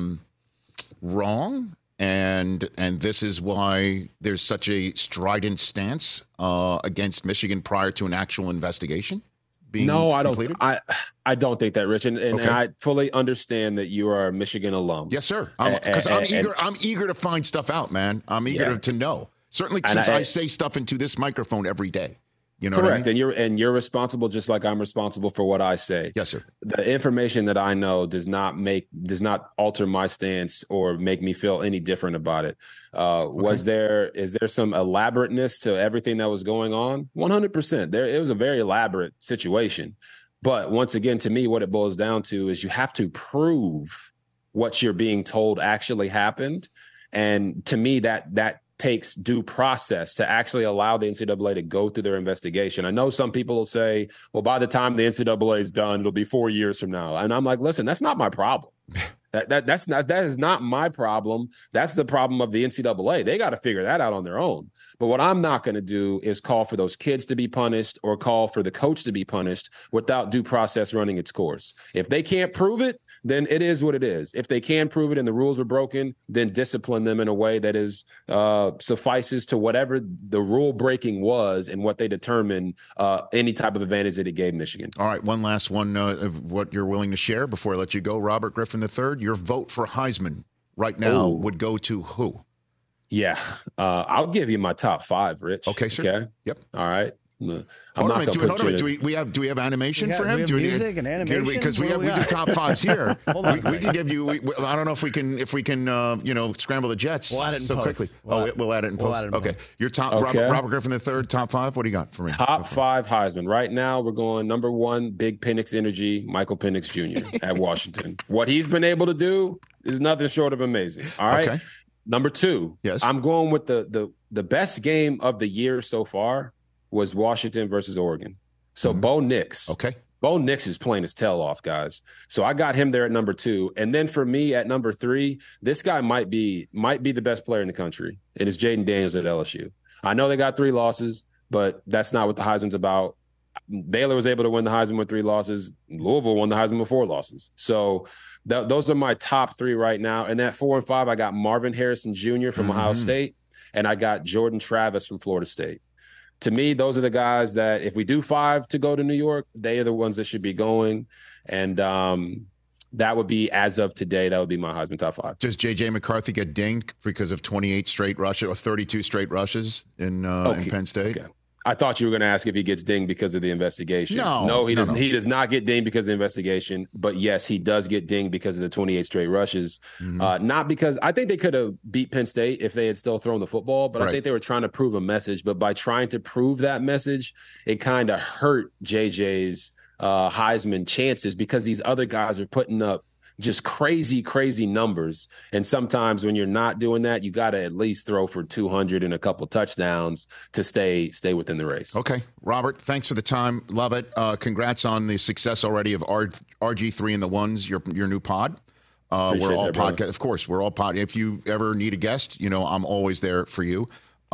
wrong, and this is why there's such a strident stance against Michigan prior to an actual investigation being completed? I don't think that, Rich, and I fully understand that you are a Michigan alum. Yes, sir. Because I'm eager to find stuff out, man. I'm eager to know. Certainly, since I say stuff into this microphone every day. You know correct. What I mean? And you're responsible just like I'm responsible for what I say. Yes, sir. The information that I know does not alter my stance or make me feel any different about it. Is there some elaborateness to everything that was going on? 100%. It was a very elaborate situation. But once again, to me, what it boils down to is you have to prove what you're being told actually happened. And to me, that takes due process to actually allow the NCAA to go through their investigation. I know some people will say, well, by the time the NCAA is done, it'll be 4 years from now. And I'm like, listen, that's not my problem. That is not my problem. That's the problem of the NCAA. They got to figure that out on their own. But what I'm not going to do is call for those kids to be punished or call for the coach to be punished without due process running its course. If they can't prove it, then it is what it is. If they can prove it and the rules were broken, then discipline them in a way that is suffices to whatever the rule breaking was and what they determine any type of advantage that it gave Michigan. All right, one last one of what you're willing to share before I let you go. Robert Griffin III, your vote for Heisman right now would go to who? Yeah, I'll give you my top 5, Rich. Okay, sir. Okay. Yep. All right. Do we have animation for him? Do we have music and animation? Because we do top 5s here. we can give you. I don't know if we can scramble the jets. We'll add it in so post. Quickly. We'll add it in post. Okay. Your top Robert Griffin III, top 5. What do you got for me? Top 5 Heisman. Right now, we're going number 1, Big Penix Energy, Michael Penix Jr. at Washington. What he's been able to do is nothing short of amazing. All right. Okay. Number 2. Yes. I'm going with the best game of the year so far. Was Washington versus Oregon. So Bo Nix. Okay. Bo Nix is playing his tail off, guys. So I got him there at number 2. And then for me at number 3, this guy might be the best player in the country. It is Jaden Daniels at LSU. I know they got 3 losses, but that's not what the Heisman's about. Baylor was able to win the Heisman with 3 losses. Louisville won the Heisman with 4 losses. So those are my top 3 right now. And at 4 and 5, I got Marvin Harrison Jr. from Ohio State, and I got Jordan Travis from Florida State. To me, those are the guys that if we do 5 to go to New York, they are the ones that should be going. And that would be, as of today, that would be my Heisman top 5. Does J.J. McCarthy get dinged because of 28 straight rushes or 32 straight rushes in Penn State? Okay. I thought you were going to ask if he gets dinged because of the investigation. No, he doesn't. He does not get dinged because of the investigation. But yes, he does get dinged because of the 28 straight rushes. Not because I think they could have beat Penn State if they had still thrown the football. But I think they were trying to prove a message. But by trying to prove that message, it kind of hurt JJ's Heisman chances because these other guys are putting up just crazy numbers. And sometimes when you're not doing that, you got to at least throw for 200 and a couple touchdowns to stay within the race. Okay. Robert, thanks for the time. Love it. Congrats on the success already of RG3 and the Ones, your new pod. We're all podcast. Of course, we're all pod. If you ever need a guest, I'm always there for you.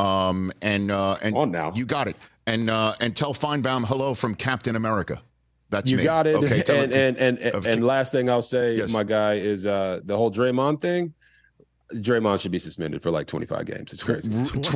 And on now. You got it. And tell Feinbaum hello from Captain America. That's you me. Got it. Okay, and last thing I'll say, my guy, is the whole Draymond thing. Draymond should be suspended for like 25 games. It's crazy.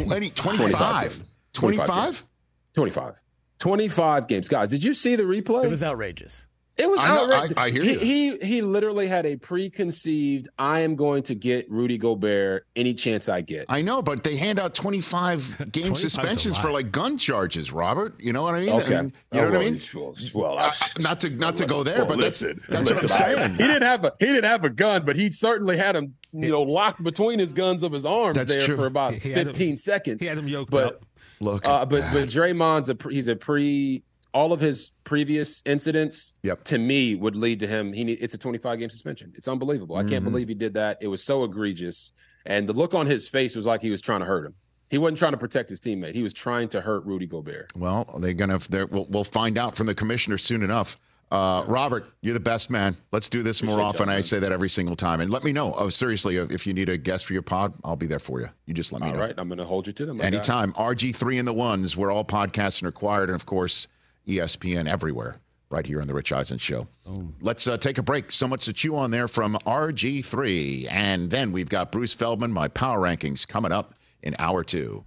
25? 25 games, guys. Did you see the replay? It was outrageous. It was outrageous. I hear you. He literally had a preconceived, I am going to get Rudy Gobert any chance I get. I know, but they hand out 25 game suspensions for like gun charges, Robert. You know what I mean? Okay. You know what I mean? Well, not to go there, but listen, that's what I'm saying. He didn't have a gun, but he certainly had him, locked between his guns of his arms for about 15 seconds. He had him yoked up. Look, but Draymond's all of his previous incidents, to me, would lead to him. It's a 25-game suspension. It's unbelievable. I can't believe he did that. It was so egregious. And the look on his face was like he was trying to hurt him. He wasn't trying to protect his teammate. He was trying to hurt Rudy Gobert. Well, we'll find out from the commissioner soon enough. Robert, you're the best, man. Let's do this more often. I say that every single time. And let me know. Seriously, if you need a guest for your pod, I'll be there for you. You just let me know. All right. I'm going to hold you to them. Anytime. RG3 and the Ones, where all podcasts are required. And, of course, ESPN everywhere, right here on The Rich Eisen Show. Let's take a break. So much to chew on there from RG3. And then we've got Bruce Feldman, my power rankings, coming up in hour 2.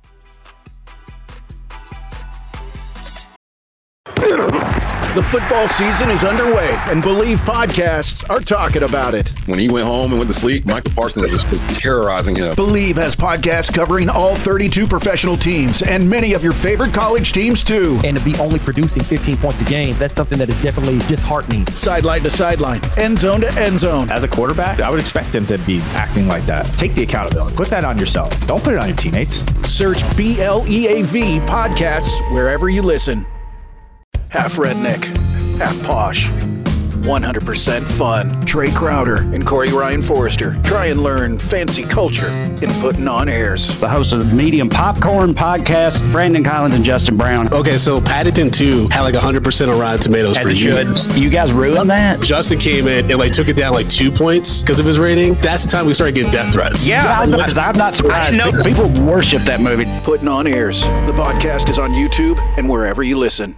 The football season is underway, and Believe podcasts are talking about it. When he went home and went to sleep, Michael Parsons was terrorizing him. Believe has podcasts covering all 32 professional teams and many of your favorite college teams, too. And to be only producing 15 points a game, that's something that is definitely disheartening. Sideline to sideline, end zone to end zone. As a quarterback, I would expect him to be acting like that. Take the accountability. Put that on yourself. Don't put it on your teammates. Search BLEAV podcasts wherever you listen. Half redneck, half posh. 100% fun. Trey Crowder and Corey Ryan Forrester try and learn fancy culture in putting on airs. The host of the Medium Popcorn Podcast, Brandon Collins and Justin Brown. Okay, so Paddington 2 had like 100% on Rotten Tomatoes As for it you. should. You guys ruined that? Justin came in and took it down 2 points because of his rating. That's the time we started getting death threats. Yeah, I'm not surprised. People worship that movie. Putting on airs. The podcast is on YouTube and wherever you listen.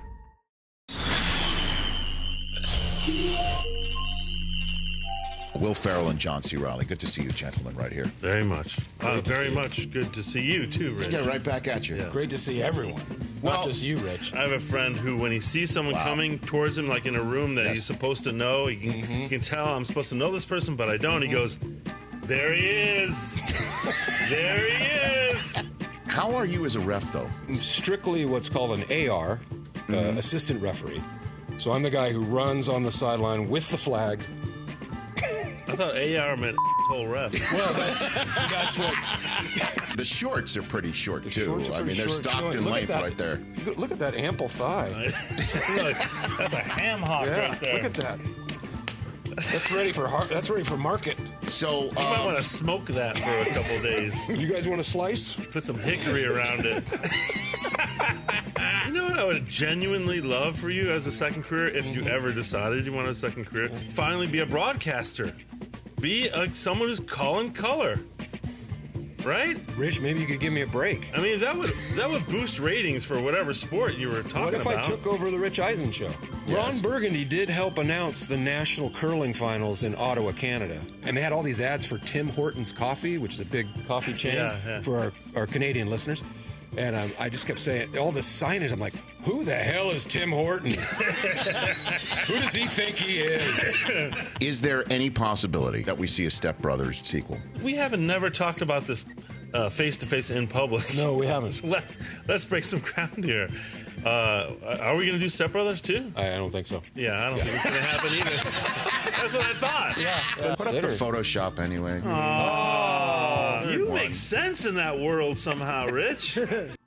Will Ferrell and John C. Reilly. Good to see you, gentlemen, right here. Very much. Very much good to see you, too, Rich. Yeah, right back at you. Yeah. Great to see everyone. Not just you, Rich. I have a friend who, when he sees someone coming towards him, like in a room that he's supposed to know, he can tell, I'm supposed to know this person, but I don't. He goes, there he is. There he is. How are you as a ref, though? I'm strictly what's called an AR, assistant referee. So I'm the guy who runs on the sideline with the flag. I thought AR meant whole ref. Well, that's what. The shorts are pretty short, too. I mean, they're stocked in length right there. Look at that ample thigh. That's a ham hock right there. Look at that. That's ready for market. So you might want to smoke that for a couple days. You guys want to slice? Put some hickory around it. You know what I would genuinely love for you as a second career, if you ever decided you wanted a second career? Finally be a broadcaster. Be someone who's calling color. Right? Rich, maybe you could give me a break. I mean, that would boost ratings for whatever sport you were talking about. What if I took over the Rich Eisen Show? Ron Burgundy did help announce the National Curling Finals in Ottawa, Canada. And they had all these ads for Tim Hortons Coffee, which is a big coffee chain for our Canadian listeners. And I just kept saying, all the signage, I'm like, who the hell is Tim Horton? Who does he think he is? Is there any possibility that we see a Step Brothers sequel? We haven't never talked about this face-to-face in public. No, we haven't. So let's break some ground here. Are we going to do Step Brothers too? I don't think so. Yeah, I don't think it's going to happen either. That's what I thought. Yeah. Put up the Photoshop anyway. You make sense in that world somehow, Rich.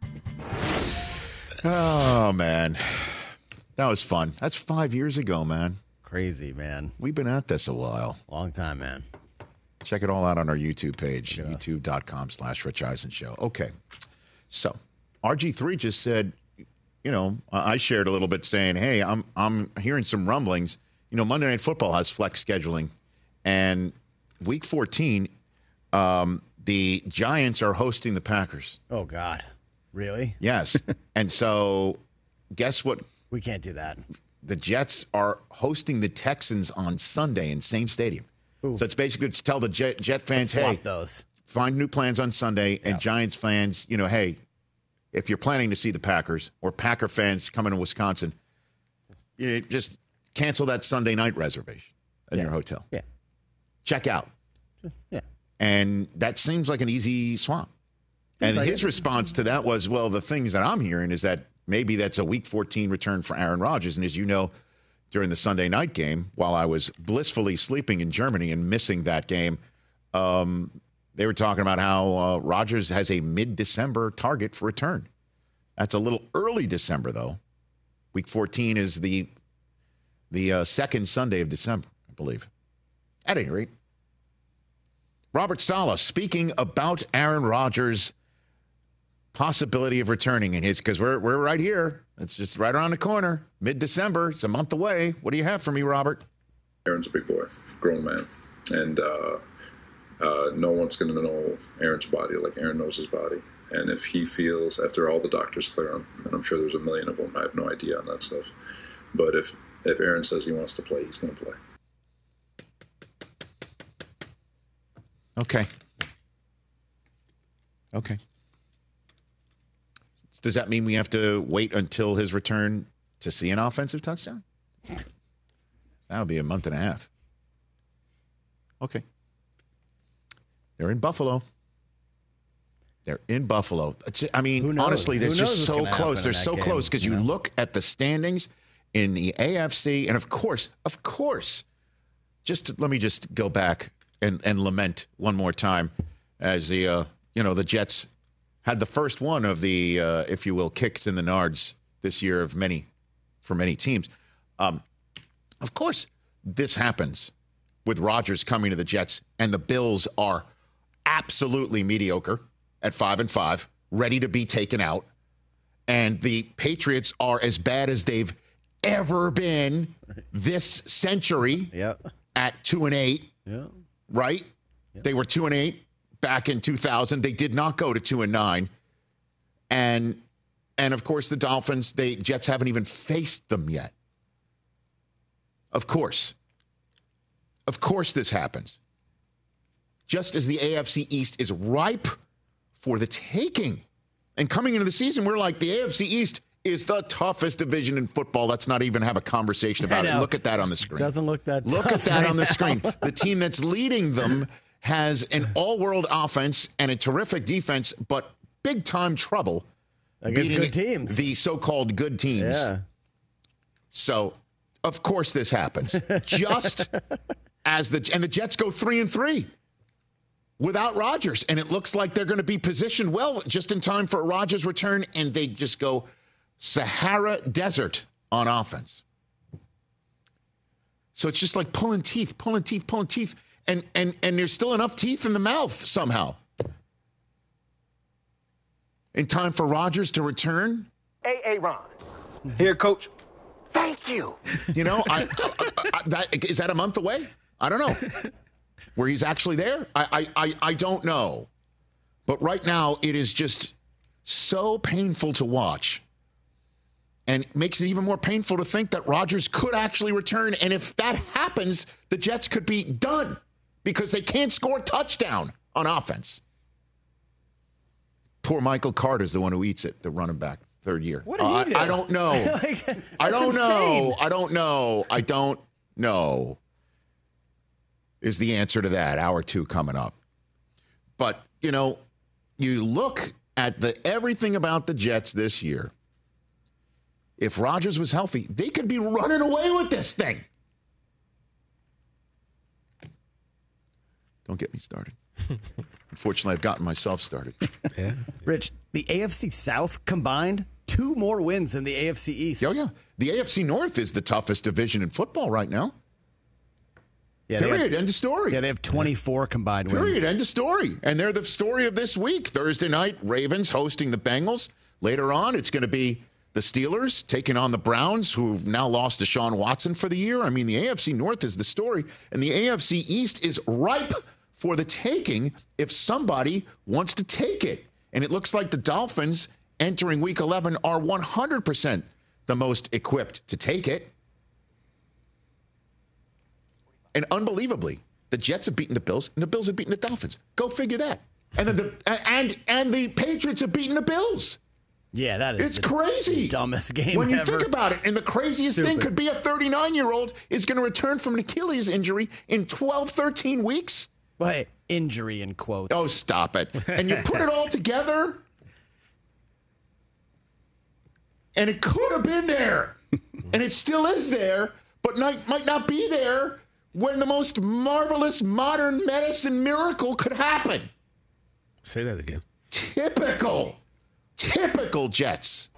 Oh, man. That was fun. That's 5 years ago, man. Crazy, man. We've been at this a while. Long time, man. Check it all out on our YouTube page, youtube.com/Rich Eisen Show. Okay. So, RG3 just said, I shared a little bit saying, hey, I'm hearing some rumblings. Monday Night Football has flex scheduling. And week 14, the Giants are hosting the Packers. Oh, God. Really? Yes. And so, guess what? We can't do that. The Jets are hosting the Texans on Sunday in same stadium. Oof. So it's basically to tell the Jet fans, hey, find new plans on Sunday. And Giants fans, hey, if you're planning to see the Packers, or Packer fans coming to Wisconsin, just cancel that Sunday night reservation in your hotel. Yeah. Check out. Yeah. And that seems like an easy swap. And his response to that was, well, the things that I'm hearing is that maybe that's a Week 14 return for Aaron Rodgers. And as you know, during the Sunday night game, while I was blissfully sleeping in Germany and missing that game, they were talking about how Rodgers has a mid-December target for return. That's a little early December, though. Week 14 is the second Sunday of December, I believe. At any rate, Robert Saleh speaking about Aaron Rodgers' possibility of returning in his, because we're right here. It's just right around the corner, mid-December. It's a month away. What do you have for me, Robert? Aaron's a big boy, grown man, and no one's going to know Aaron's body like Aaron knows his body. And if he feels, after all the doctors clear him, and I'm sure there's a million of them, I have no idea on that stuff. But if Aaron says he wants to play, he's going to play. Okay. Does that mean we have to wait until his return to see an offensive touchdown? That would be a month and a half. Okay. They're in Buffalo. I mean, honestly, they're just so close. They're so close because you look at the standings in the AFC, and of course, let me just go back and lament one more time as the Jets had the first one of the, if you will, kicks in the nards this year for many teams. Of course, this happens with Rodgers coming to the Jets, and the Bills are absolutely mediocre at 5-5, ready to be taken out. And the Patriots are as bad as they've ever been this century at 2-8. Yeah. Right? Yep. They were 2-8 back in 2000. They did not go to 2-9. And of course, the Dolphins, Jets haven't even faced them yet. Of course this happens. Just as the AFC East is ripe for the taking. And coming into the season, we're like, the AFC East is the toughest division in football. Let's not even have a conversation about it. Look at that on the screen. Doesn't look that tough. Look at that on the screen. The team that's leading them has an all-world offense and a terrific defense, but big-time trouble against good teams. The so-called good teams. Yeah. So, of course this happens. Just as the Jets go 3-3. Without Rodgers, and it looks like they're going to be positioned well just in time for a Rodgers return, and they just go Sahara Desert on offense. So it's just like pulling teeth, and there's still enough teeth in the mouth somehow. In time for Rodgers to return. Hey, Ron. Here, Coach. Thank you. You know, is that a month away? I don't know. Where he's actually there? I don't know. But right now, it is just so painful to watch. And makes it even more painful to think that Rodgers could actually return. And if that happens, the Jets could be done because they can't score a touchdown on offense. Poor Michael Carter's the one who eats it, the running back, third year. What did he do? I don't know. I don't know. Is the answer to that. Hour 2 coming up. But, you look at everything about the Jets this year. If Rodgers was healthy, they could be running away with this thing. Don't get me started. Unfortunately, I've gotten myself started. Yeah. Rich, the AFC South combined 2 more wins than the AFC East. Oh, yeah. The AFC North is the toughest division in football right now. Yeah, Period. End of story. Yeah, they have 24 combined wins. Period. End of story. And they're the story of this week. Thursday night, Ravens hosting the Bengals. Later on, it's going to be the Steelers taking on the Browns, who've now lost Deshaun Watson for the year. I mean, the AFC North is the story, and the AFC East is ripe for the taking if somebody wants to take it. And it looks like the Dolphins entering Week 11 are 100% the most equipped to take it. And unbelievably, the Jets have beaten the Bills, and the Bills have beaten the Dolphins. Go figure that. And then the Patriots have beaten the Bills. Yeah, that is it's crazy. Dumbest game when you ever. think about it. And the craziest thing could be a 39-year-old is going to return from an Achilles injury in 12, 13 weeks. Wait, injury in quotes. Oh, stop it. And you put it all together, and it could have been there, and it still is there, but might not be there when the most marvelous modern medicine miracle could happen. Say that again. Typical Jets.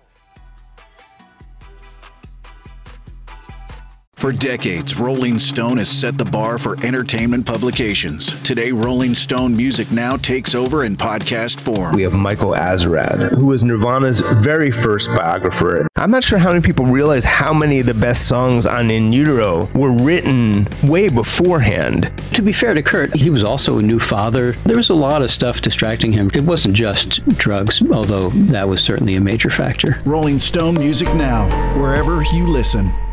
For decades, Rolling Stone has set the bar for entertainment publications. Today, Rolling Stone Music Now takes over in podcast form. We have Michael Azerrad, who was Nirvana's very first biographer. I'm not sure how many people realize how many of the best songs on In Utero were written way beforehand. To be fair to Kurt, he was also a new father. There was a lot of stuff distracting him. It wasn't just drugs, although that was certainly a major factor. Rolling Stone Music Now, wherever you listen.